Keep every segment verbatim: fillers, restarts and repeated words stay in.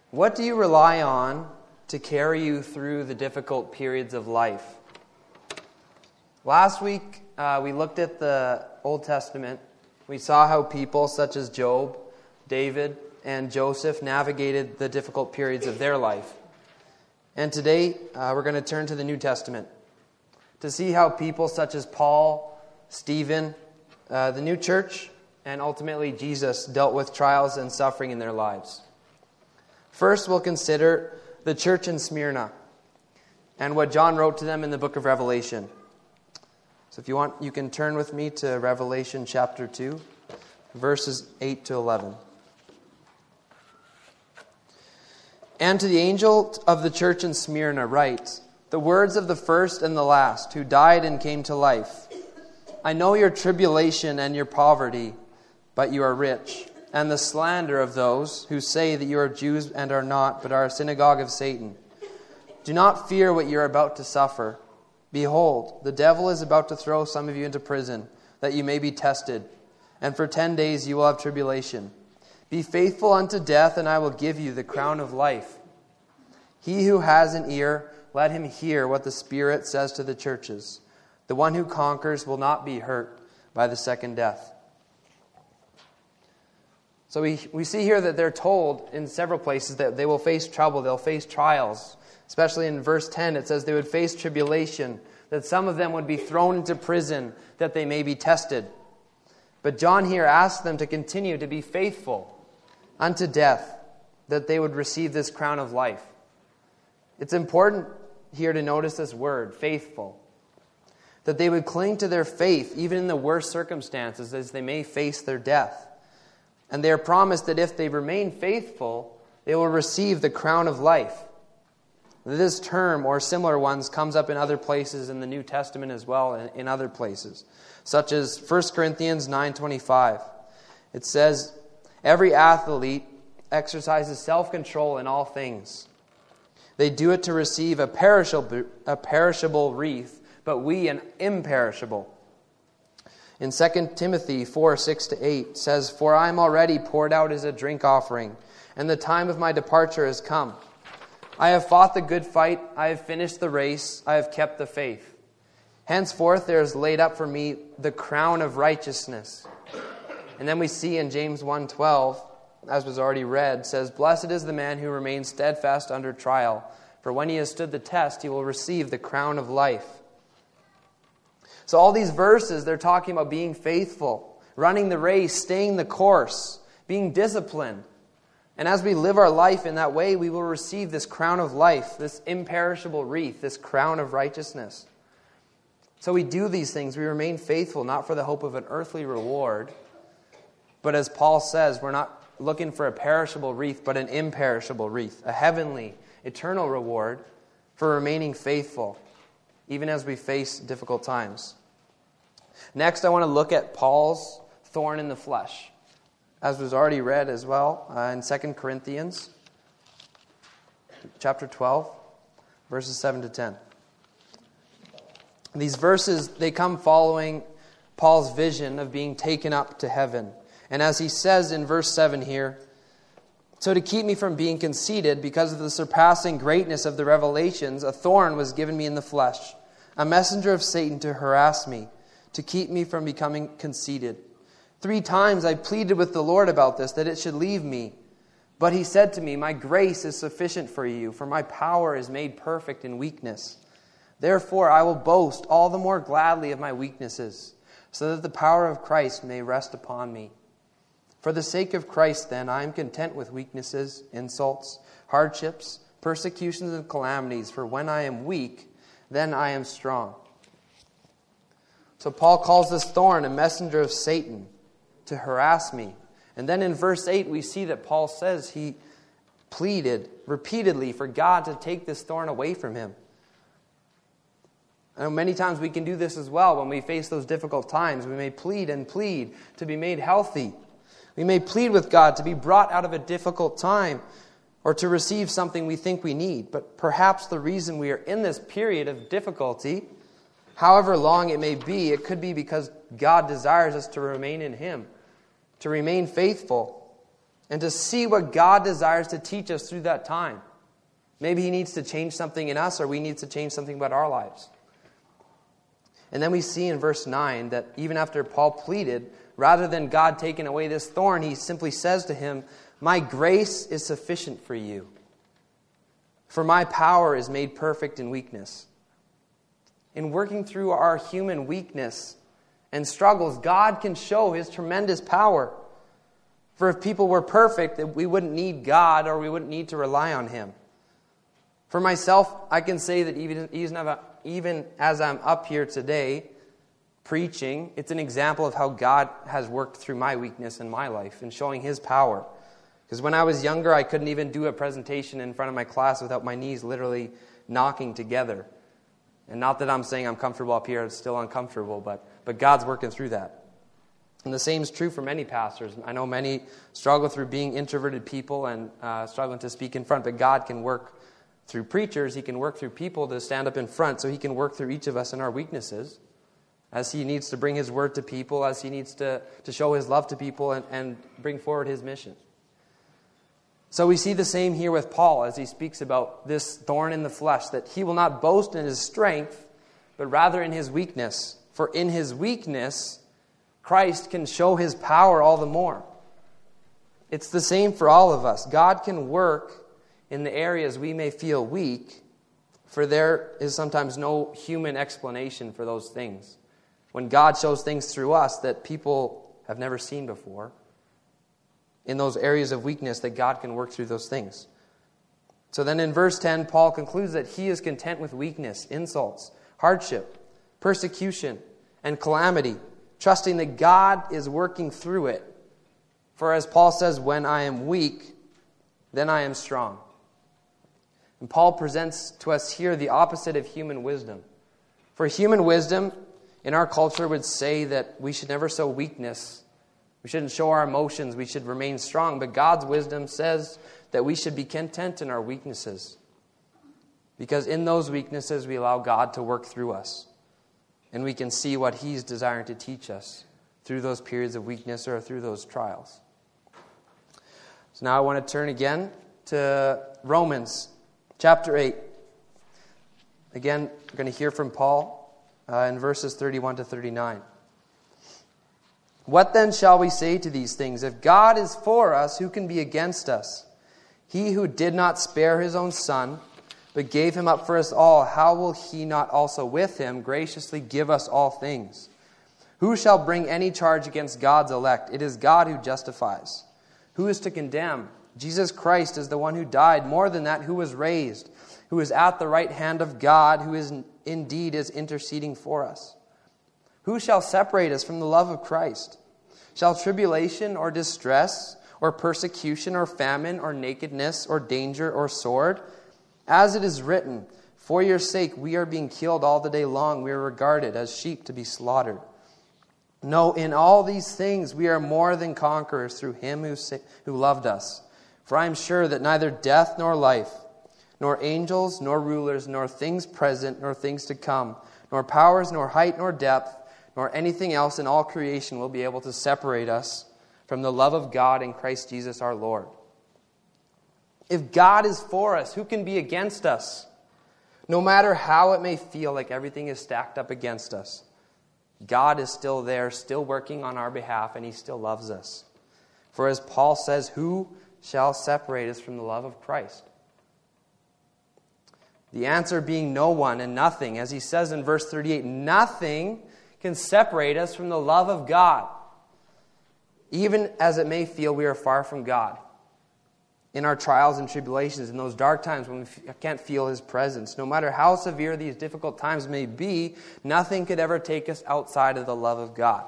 What do you rely on to carry you through the difficult periods of life? Last week, uh, we looked at the Old Testament. We saw how people such as Job, David, and Joseph navigated the difficult periods of their life. And today, uh, we're going to turn to the New Testament to see how people such as Paul, Stephen, uh, the new church, and ultimately Jesus dealt with trials and suffering in their lives. First, we'll consider the church in Smyrna and what John wrote to them in the book of Revelation. So if you want, you can turn with me to Revelation chapter two, verses eight to eleven. And to the angel of the church in Smyrna write, the words of the first and the last, who died and came to life. I know your tribulation and your poverty, but you are rich, and the slander of those who say that you are Jews and are not, but are a synagogue of Satan. Do not fear what you are about to suffer. Behold, the devil is about to throw some of you into prison, that you may be tested, and for ten days you will have tribulation. Be faithful unto death, and I will give you the crown of life. He who has an ear, let him hear what the Spirit says to the churches. The one who conquers will not be hurt by the second death. So we, we see here that they're told in several places that they will face trouble, they'll face trials. Especially in verse ten, it says they would face tribulation, that some of them would be thrown into prison, that they may be tested. But John here asks them to continue to be faithful unto death, that they would receive this crown of life. It's important here to notice this word, faithful. That they would cling to their faith, even in the worst circumstances, as they may face their death. And they are promised that if they remain faithful, they will receive the crown of life. This term, or similar ones, comes up in other places in the New Testament as well, and in other places, such as First Corinthians nine twenty-five. It says, every athlete exercises self-control in all things. They do it to receive a perishable, a perishable wreath, but we an imperishable. In Second Timothy four, six to eight says, for I am already poured out as a drink offering, and the time of my departure has come. I have fought the good fight, I have finished the race, I have kept the faith. Henceforth there is laid up for me the crown of righteousness. And then we see in James one twelve, as was already read, says, blessed is the man who remains steadfast under trial, for when he has stood the test, he will receive the crown of life. So all these verses, they're talking about being faithful, running the race, staying the course, being disciplined. And as we live our life in that way, we will receive this crown of life, this imperishable wreath, this crown of righteousness. So we do these things. We remain faithful, not for the hope of an earthly reward, but as Paul says, we're not looking for a perishable wreath, but an imperishable wreath, a heavenly, eternal reward for remaining faithful, even as we face difficult times. Next, I want to look at Paul's thorn in the flesh, as was already read as well uh, in Second Corinthians chapter twelve, verses seven to ten. These verses, they come following Paul's vision of being taken up to heaven. And as he says in verse seven here, so to keep me from being conceited, because of the surpassing greatness of the revelations, a thorn was given me in the flesh, a messenger of Satan to harass me, to keep me from becoming conceited. Three times I pleaded with the Lord about this, that it should leave me. But he said to me, my grace is sufficient for you, for my power is made perfect in weakness. Therefore I will boast all the more gladly of my weaknesses, so that the power of Christ may rest upon me. For the sake of Christ, then, I am content with weaknesses, insults, hardships, persecutions, and calamities, for when I am weak, then I am strong. So Paul calls this thorn a messenger of Satan to harass me. And then in verse eight, we see that Paul says he pleaded repeatedly for God to take this thorn away from him. I know many times we can do this as well when we face those difficult times. We may plead and plead to be made healthy. We may plead with God to be brought out of a difficult time or to receive something we think we need. But perhaps the reason we are in this period of difficulty, however long it may be, it could be because God desires us to remain in Him, to remain faithful. and to see what God desires to teach us through that time. Maybe He needs to change something in us, or we need to change something about our lives. And then we see in verse nine that even after Paul pleaded, rather than God taking away this thorn, he simply says to him, "My grace is sufficient for you, for my power is made perfect in weakness." In working through our human weakness and struggles, God can show His tremendous power. For if people were perfect, we wouldn't need God, or we wouldn't need to rely on Him. For myself, I can say that even, even as I'm up here today preaching, it's an example of how God has worked through my weakness in my life and showing His power. Because when I was younger, I couldn't even do a presentation in front of my class without my knees literally knocking together. And not that I'm saying I'm comfortable up here, it's still uncomfortable, but, but God's working through that. And the same is true for many pastors. I know many struggle through being introverted people and uh, struggling to speak in front, but God can work through preachers. He can work through people to stand up in front, so He can work through each of us in our weaknesses as He needs to bring His word to people, as He needs to, to show His love to people and, and bring forward His mission. So we see the same here with Paul as he speaks about this thorn in the flesh, that he will not boast in his strength, but rather in his weakness. For in his weakness, Christ can show His power all the more. It's the same for all of us. God can work in the areas we may feel weak, for there is sometimes no human explanation for those things. When God shows things through us that people have never seen before, in those areas of weakness, that God can work through those things. So then in verse ten, Paul concludes that he is content with weakness, insults, hardship, persecution, and calamity, trusting that God is working through it. For as Paul says, when I am weak, then I am strong. And Paul presents to us here the opposite of human wisdom. For human wisdom in our culture would say that we should never show weakness. We shouldn't show our emotions. We should remain strong. But God's wisdom says that we should be content in our weaknesses. Because in those weaknesses, we allow God to work through us. And we can see what He's desiring to teach us through those periods of weakness or through those trials. So now I want to turn again to Romans chapter eight. Again, we're going to hear from Paul uh, in verses thirty-one to thirty-nine. What then shall we say to these things? If God is for us, who can be against us? He who did not spare His own Son, but gave Him up for us all, how will He not also with Him graciously give us all things? Who shall bring any charge against God's elect? It is God who justifies. Who is to condemn? Jesus Christ is the one who died, more than that, who was raised, who is at the right hand of God, who is indeed is interceding for us. Who shall separate us from the love of Christ? Shall tribulation or distress or persecution or famine or nakedness or danger or sword? As it is written, for your sake we are being killed all the day long. We are regarded as sheep to be slaughtered. No, in all these things we are more than conquerors through Him who, sa- who loved us. For I am sure that neither death nor life, nor angels, nor rulers, nor things present, nor things to come, nor powers, nor height, nor depth, nor anything else in all creation will be able to separate us from the love of God in Christ Jesus our Lord. If God is for us, who can be against us? No matter how it may feel like everything is stacked up against us, God is still there, still working on our behalf, and He still loves us. For as Paul says, who shall separate us from the love of Christ? The answer being no one and nothing. As he says in verse thirty-eight, nothing can separate us from the love of God. Even as it may feel we are far from God. In our trials and tribulations, in those dark times when we can't feel His presence, no matter how severe these difficult times may be, nothing could ever take us outside of the love of God.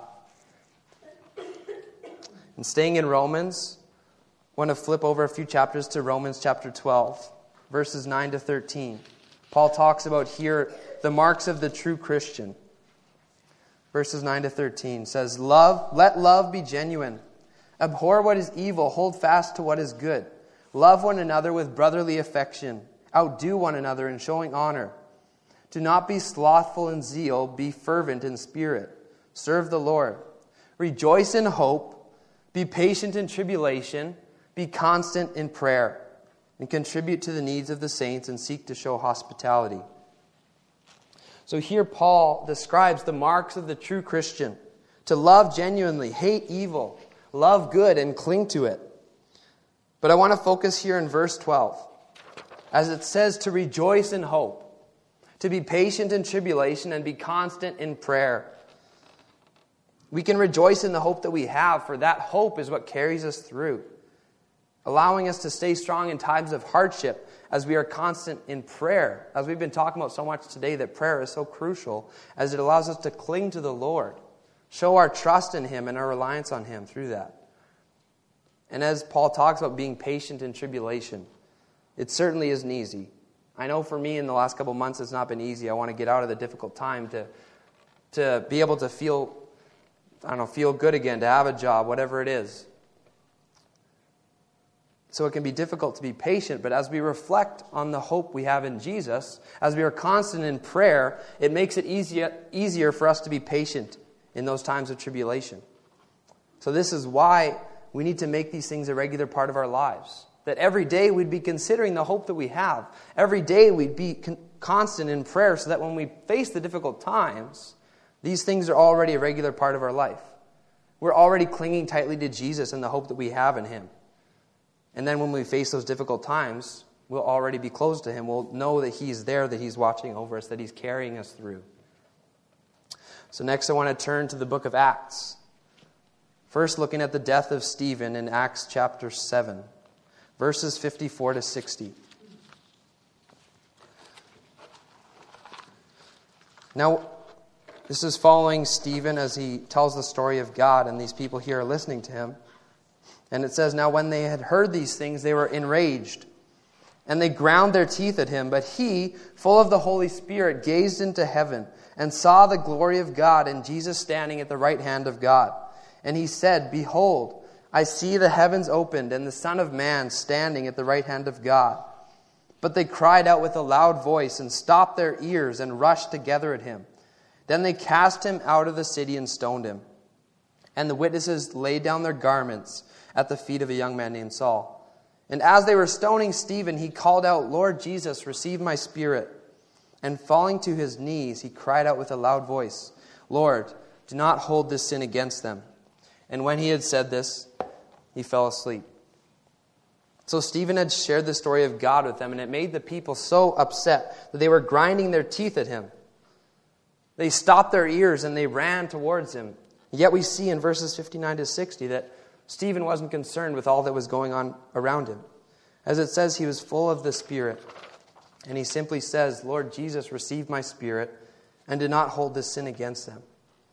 And staying in Romans, I want to flip over a few chapters to Romans chapter twelve, verses nine to thirteen. Paul talks about here the marks of the true Christian. Verses nine to thirteen says, Love, let love be genuine. Abhor what is evil, hold fast to what is good. Love one another with brotherly affection. Outdo one another in showing honor. Do not be slothful in zeal, be fervent in spirit. Serve the Lord. Rejoice in hope. Be patient in tribulation. Be constant in prayer and contribute to the needs of the saints and seek to show hospitality. So here Paul describes the marks of the true Christian: to love genuinely, hate evil, love good, and cling to it. But I want to focus here in verse twelve, as it says to rejoice in hope, to be patient in tribulation, and be constant in prayer. We can rejoice in the hope that we have, for that hope is what carries us through, allowing us to stay strong in times of hardship as we are constant in prayer. As we've been talking about so much today, that prayer is so crucial, as it allows us to cling to the Lord, show our trust in Him and our reliance on Him through that. And as Paul talks about being patient in tribulation, it certainly isn't easy. I know for me in the last couple months it's not been easy. I want to get out of the difficult time to, to be able to feel, I don't know, feel good again, to have a job, whatever it is. So it can be difficult to be patient, but as we reflect on the hope we have in Jesus, as we are constant in prayer, it makes it easier, easier for us to be patient in those times of tribulation. So this is why we need to make these things a regular part of our lives. That every day we'd be considering the hope that we have. Every day we'd be con- constant in prayer, so that when we face the difficult times, these things are already a regular part of our life. We're already clinging tightly to Jesus and the hope that we have in Him. And then when we face those difficult times, we'll already be close to Him. We'll know that He's there, that He's watching over us, that He's carrying us through. So next I want to turn to the book of Acts. First, looking at the death of Stephen in Acts chapter seven, verses fifty-four to sixty. Now, this is following Stephen as he tells the story of God, and these people here are listening to him. And it says, "Now when they had heard these things, they were enraged, and they ground their teeth at him. But he, full of the Holy Spirit, gazed into heaven and saw the glory of God and Jesus standing at the right hand of God. And he said, 'Behold, I see the heavens opened and the Son of Man standing at the right hand of God.' But they cried out with a loud voice and stopped their ears and rushed together at him. Then they cast him out of the city and stoned him. And the witnesses laid down their garments at the feet of a young man named Saul. And as they were stoning Stephen, he called out, 'Lord Jesus, receive my spirit.' And falling to his knees, he cried out with a loud voice, 'Lord, do not hold this sin against them.' And when he had said this, he fell asleep." So Stephen had shared the story of God with them, and it made the people so upset that they were grinding their teeth at him. They stopped their ears and they ran towards him. Yet we see in verses fifty-nine to sixty that Stephen wasn't concerned with all that was going on around him. As it says, he was full of the Spirit. And he simply says, "Lord Jesus, receive my spirit, and do not hold this sin against them."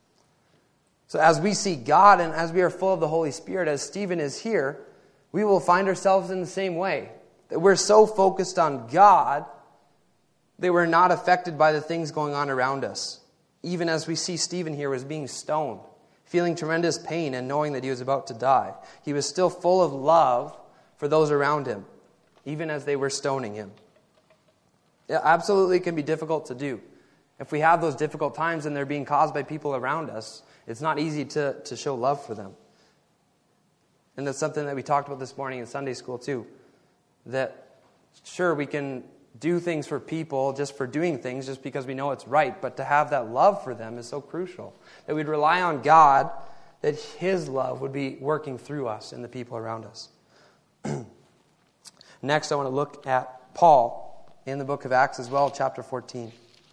So as we see God and as we are full of the Holy Spirit, as Stephen is here, we will find ourselves in the same way. That we're so focused on God that we're not affected by the things going on around us. Even as we see Stephen here was being stoned, feeling tremendous pain and knowing that he was about to die. He was still full of love for those around him, even as they were stoning him. It absolutely can be difficult to do. If we have those difficult times and they're being caused by people around us, it's not easy to, to show love for them. And that's something that we talked about this morning in Sunday school too. That sure, we can do things for people just for doing things, just because we know it's right, but to have that love for them is so crucial. That we'd rely on God, that His love would be working through us and the people around us. Next, I want to look at Paul in the book of Acts as well, chapter fourteen.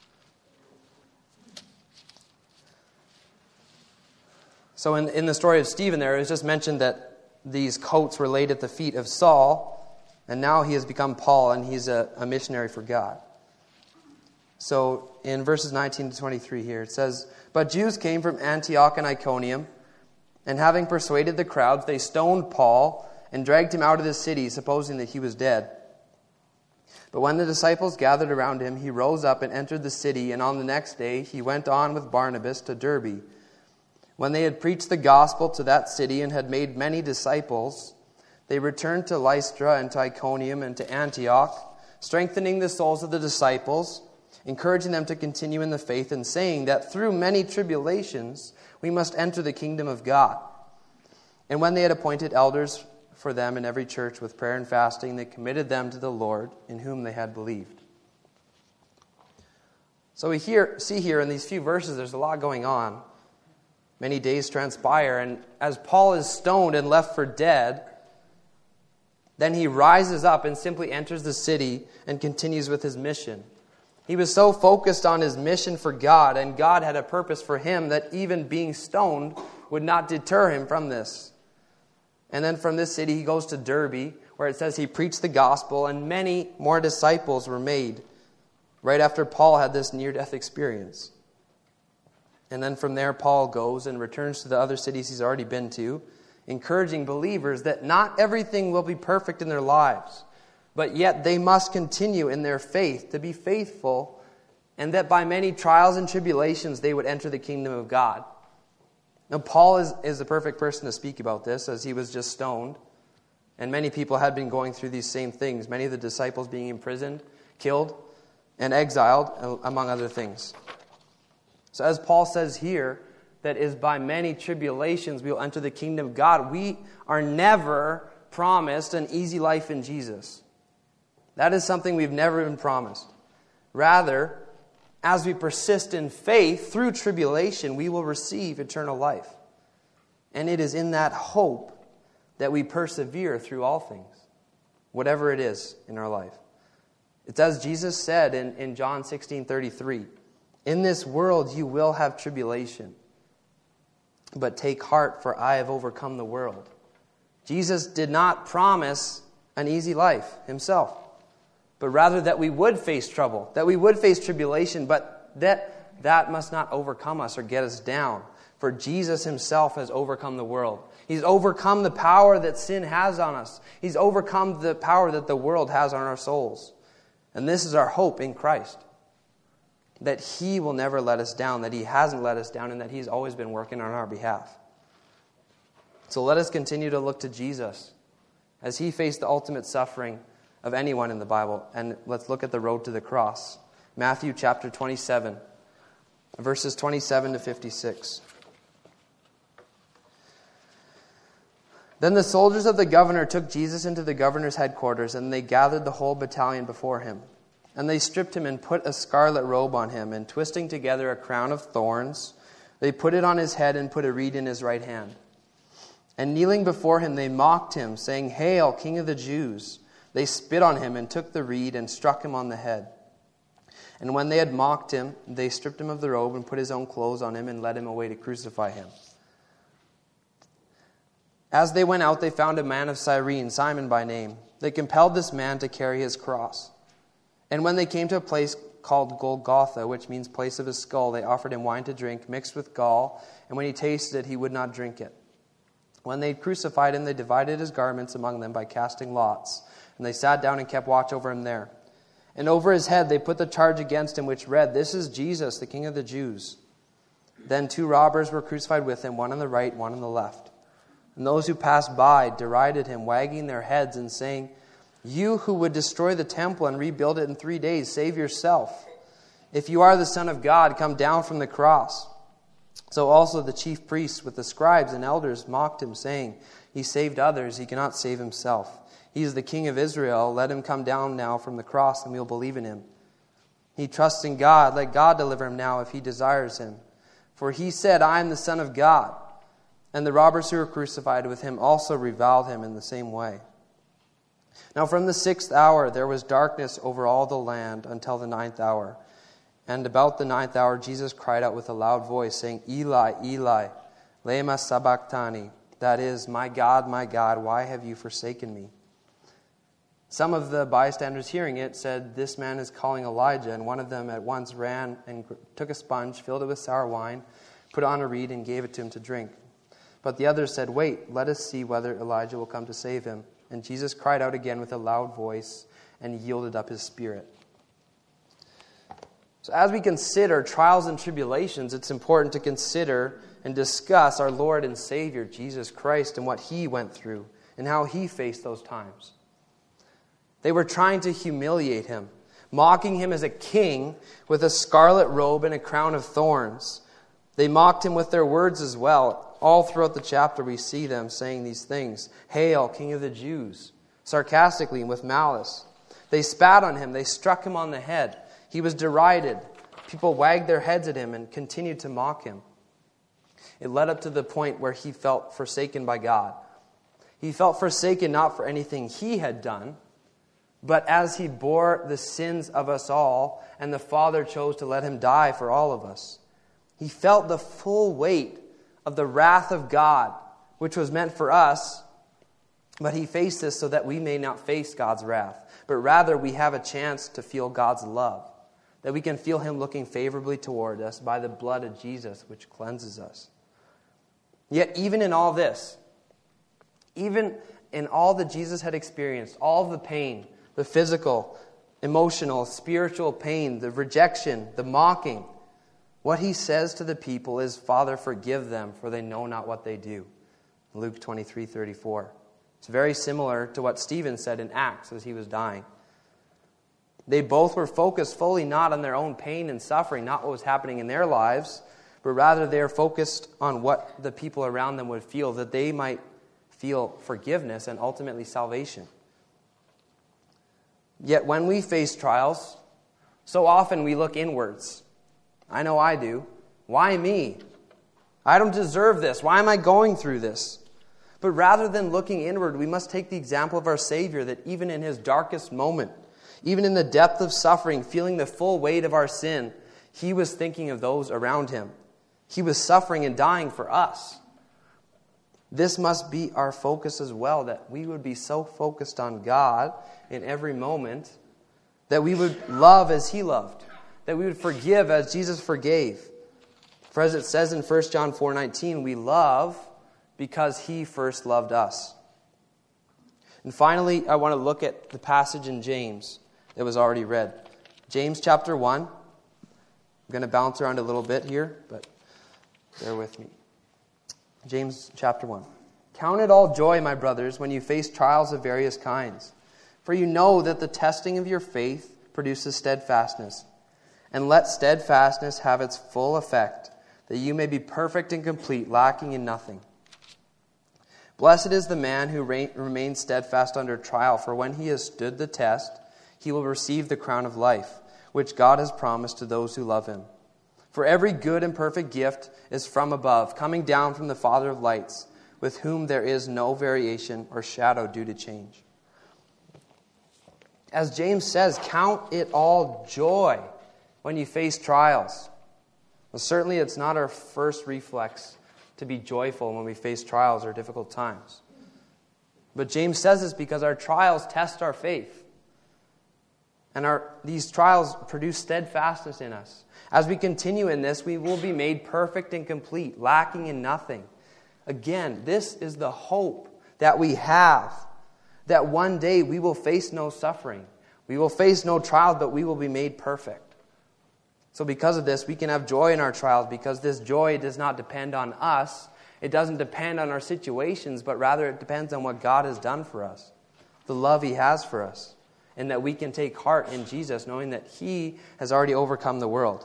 So in, in the story of Stephen there, it was just mentioned that these coats were laid at the feet of Saul, and now he has become Paul, and he's a, a missionary for God. So in verses nineteen to twenty-three here, it says, "But Jews came from Antioch and Iconium, and having persuaded the crowds, they stoned Paul and dragged him out of the city, supposing that he was dead. But when the disciples gathered around him, he rose up and entered the city, and on the next day he went on with Barnabas to Derbe. When they had preached the gospel to that city and had made many disciples, they returned to Lystra and to Iconium and to Antioch, strengthening the souls of the disciples, encouraging them to continue in the faith, and saying that through many tribulations we must enter the kingdom of God. And when they had appointed elders for them in every church with prayer and fasting. They committed them to the Lord, in whom they had believed. So we hear, see here in these few verses, there's a lot going on. Many days transpire, and as Paul is stoned and left for dead, then he rises up and simply enters the city and continues with his mission. He was so focused on his mission for God, and God had a purpose for him, that even being stoned would not deter him from this. And then from this city he goes to Derbe, where it says he preached the gospel, and many more disciples were made right after Paul had this near-death experience. And then from there Paul goes and returns to the other cities he's already been to, encouraging believers that not everything will be perfect in their lives, but yet they must continue in their faith to be faithful, and that by many trials and tribulations they would enter the kingdom of God. Now Paul is, is the perfect person to speak about this, as he was just stoned, and many people had been going through these same things, many of the disciples being imprisoned, killed, and exiled, among other things. So as Paul says here, that is by many tribulations we will enter the kingdom of God. We are never promised an easy life in Jesus. That is something we've never been promised. Rather, as we persist in faith through tribulation, we will receive eternal life. And it is in that hope that we persevere through all things, whatever it is in our life. It's as Jesus said in, in John sixteen thirty-three, "In this world you will have tribulation, but take heart, for I have overcome the world." Jesus did not promise an easy life himself, but rather that we would face trouble, that we would face tribulation, but that that must not overcome us or get us down. For Jesus himself has overcome the world. He's overcome the power that sin has on us. He's overcome the power that the world has on our souls. And this is our hope in Christ, that He will never let us down, that He hasn't let us down, and that He's always been working on our behalf. So let us continue to look to Jesus as He faced the ultimate suffering of anyone in the Bible. And let's look at the road to the cross. Matthew chapter twenty-seven, verses twenty-seven to fifty-six. Then the soldiers of the governor took Jesus into the governor's headquarters, and they gathered the whole battalion before him. And they stripped him and put a scarlet robe on him, and twisting together a crown of thorns, they put it on his head and put a reed in his right hand. And kneeling before him, they mocked him, saying, "Hail, King of the Jews!" They spit on him and took the reed and struck him on the head. And when they had mocked him, they stripped him of the robe and put his own clothes on him and led him away to crucify him. As they went out, they found a man of Cyrene, Simon by name. They compelled this man to carry his cross. And when they came to a place called Golgotha, which means place of a skull, they offered him wine to drink, mixed with gall, and when he tasted it, he would not drink it. When they had crucified him, they divided his garments among them by casting lots, and they sat down and kept watch over him there. And over his head they put the charge against him, which read, "This is Jesus, the King of the Jews." Then two robbers were crucified with him, one on the right, one on the left. And those who passed by derided him, wagging their heads and saying, "You who would destroy the temple and rebuild it in three days, save yourself. If you are the Son of God, come down from the cross." So also the chief priests with the scribes and elders mocked him, saying, "He saved others, he cannot save himself. He is the King of Israel. Let him come down now from the cross, and we will believe in him. He trusts in God. Let God deliver him now if he desires him. For he said, 'I am the Son of God.'" And the robbers who were crucified with him also reviled him in the same way. Now from the sixth hour there was darkness over all the land until the ninth hour. And about the ninth hour Jesus cried out with a loud voice, saying, "Eli, Eli, lema sabachthani?" That is, "My God, my God, why have you forsaken me?" Some of the bystanders hearing it said, "This man is calling Elijah." And one of them at once ran and took a sponge, filled it with sour wine, put on a reed, and gave it to him to drink. But the others said, "Wait, let us see whether Elijah will come to save him." And Jesus cried out again with a loud voice and yielded up his spirit. So as we consider trials and tribulations, it's important to consider and discuss our Lord and Savior, Jesus Christ, and what He went through and how He faced those times. They were trying to humiliate Him, mocking Him as a king with a scarlet robe and a crown of thorns. They mocked Him with their words as well. All throughout the chapter we see them saying these things. Hail, King of the Jews, sarcastically and with malice. They spat on him. They struck him on the head. He was derided. People wagged their heads at him and continued to mock him. It led up to the point where he felt forsaken by God. He felt forsaken not for anything he had done, but as he bore the sins of us all, and the Father chose to let him die for all of us. He felt the full weight of the wrath of God, which was meant for us, but he faced this so that we may not face God's wrath, but rather we have a chance to feel God's love, that we can feel him looking favorably toward us by the blood of Jesus, which cleanses us. Yet even in all this, even in all that Jesus had experienced, all of the pain, the physical, emotional, spiritual pain, the rejection, the mocking, what he says to the people is, Father, forgive them, for they know not what they do. Luke twenty-three thirty-four. It's very similar to what Stephen said in Acts as he was dying. They both were focused fully not on their own pain and suffering, not what was happening in their lives, but rather they are focused on what the people around them would feel, that they might feel forgiveness and ultimately salvation. Yet when we face trials, so often we look inwards. I know I do. Why me? I don't deserve this. Why am I going through this? But rather than looking inward, we must take the example of our Savior, that even in his darkest moment, even in the depth of suffering, feeling the full weight of our sin, he was thinking of those around him. He was suffering and dying for us. This must be our focus as well, that we would be so focused on God in every moment that we would love as he loved, that we would forgive as Jesus forgave. For as it says in First John four nineteen, we love because he first loved us. And finally, I want to look at the passage in James that was already read. James chapter one. I'm going to bounce around a little bit here, but bear with me. James chapter one. Count it all joy, my brothers, when you face trials of various kinds. For you know that the testing of your faith produces steadfastness. And let steadfastness have its full effect, that you may be perfect and complete, lacking in nothing. Blessed is the man who re- remains steadfast under trial, for when he has stood the test, he will receive the crown of life, which God has promised to those who love him. For every good and perfect gift is from above, coming down from the Father of lights, with whom there is no variation or shadow due to change. As James says, count it all joy when you face trials. Well, certainly it's not our first reflex to be joyful when we face trials or difficult times. But James says this because our trials test our faith. And our these trials produce steadfastness in us. As we continue in this, we will be made perfect and complete, lacking in nothing. Again, this is the hope that we have, that one day we will face no suffering. We will face no trials, but we will be made perfect. So because of this, we can have joy in our trials, because this joy does not depend on us. It doesn't depend on our situations, but rather it depends on what God has done for us, the love he has for us, and that we can take heart in Jesus, knowing that he has already overcome the world.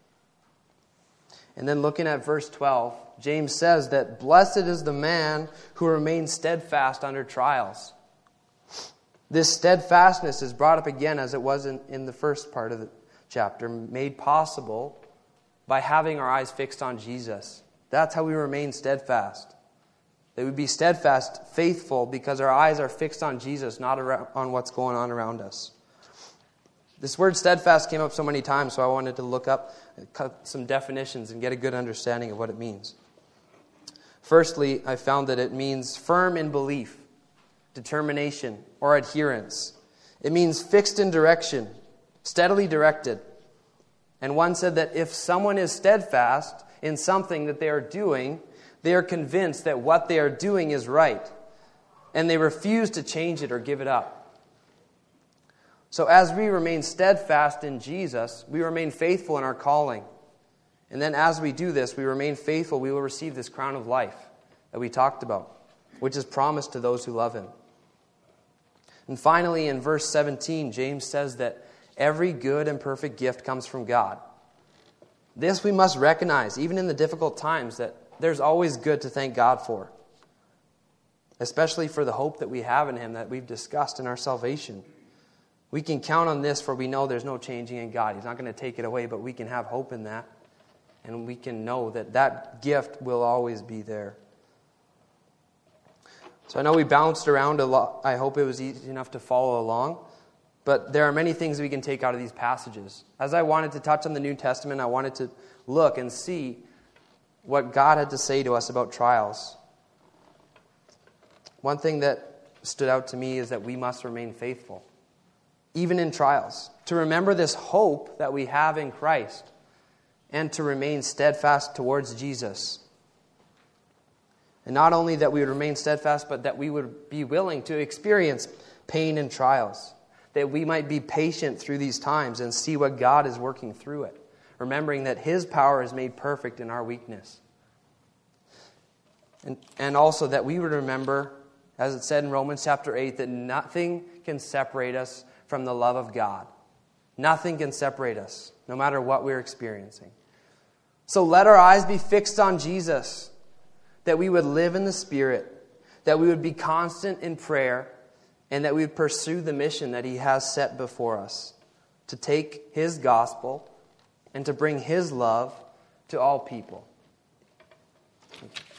And then looking at verse twelve, James says that blessed is the man who remains steadfast under trials. This steadfastness is brought up again as it was in, in the first part of the chapter, made possible by having our eyes fixed on Jesus. That's how we remain steadfast. That we be steadfast, faithful, because our eyes are fixed on Jesus, not around, on what's going on around us. This word steadfast came up so many times, so I wanted to look up some definitions and get a good understanding of what it means. Firstly, I found that it means firm in belief, determination, or adherence. It means fixed in direction, steadily directed. And one said that if someone is steadfast in something that they are doing, they are convinced that what they are doing is right, and they refuse to change it or give it up. So as we remain steadfast in Jesus, we remain faithful in our calling. And then as we do this, we remain faithful, we will receive this crown of life that we talked about, which is promised to those who love him. And finally, in verse seventeen, James says that every good and perfect gift comes from God. This we must recognize, even in the difficult times, that there's always good to thank God for, especially for the hope that we have in Him that we've discussed in our salvation. We can count on this, for we know there's no changing in God. He's not going to take it away, but we can have hope in that. And we can know that that gift will always be there. So I know we bounced around a lot. I hope it was easy enough to follow along. But there are many things we can take out of these passages. As I wanted to touch on the New Testament, I wanted to look and see what God had to say to us about trials. One thing that stood out to me is that we must remain faithful, even in trials. To remember this hope that we have in Christ, and to remain steadfast towards Jesus. And not only that we would remain steadfast, but that we would be willing to experience pain and trials. That we might be patient through these times and see what God is working through it. Remembering that His power is made perfect in our weakness. And, and also that we would remember, as it said in Romans chapter eight, that nothing can separate us from the love of God. Nothing can separate us, no matter what we're experiencing. So let our eyes be fixed on Jesus, that we would live in the Spirit, that we would be constant in prayer, and that we would pursue the mission that He has set before us, to take His gospel and to bring His love to all people. Thank you.